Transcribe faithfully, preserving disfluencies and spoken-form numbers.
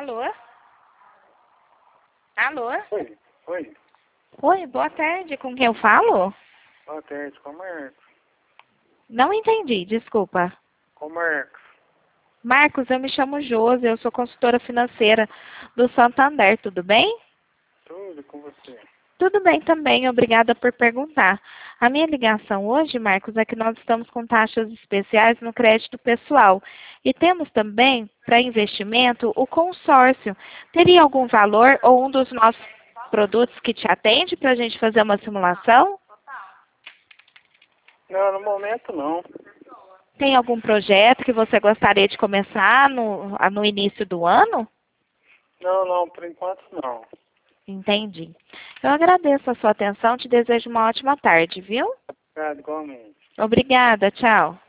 Alô? Alô? Oi, oi. Oi, boa tarde. Com quem eu falo? Boa tarde, com o Marcos. Não entendi, desculpa. Com o Marcos. Marcos, eu me chamo Josi, eu sou consultora financeira do Santander, tudo bem? Tudo com você. Tudo bem também, obrigada por perguntar. A minha ligação hoje, Marcos, é que nós estamos com taxas especiais no crédito pessoal. E temos também, para investimento, o consórcio. Teria algum valor ou um dos nossos produtos que te atende para a gente fazer uma simulação? Não, no momento não. Tem algum projeto que você gostaria de começar no, no início do ano? Não, não, por enquanto não. Entendi. Eu agradeço a sua atenção, te desejo uma ótima tarde, viu? Obrigado, igualmente. Obrigada, tchau.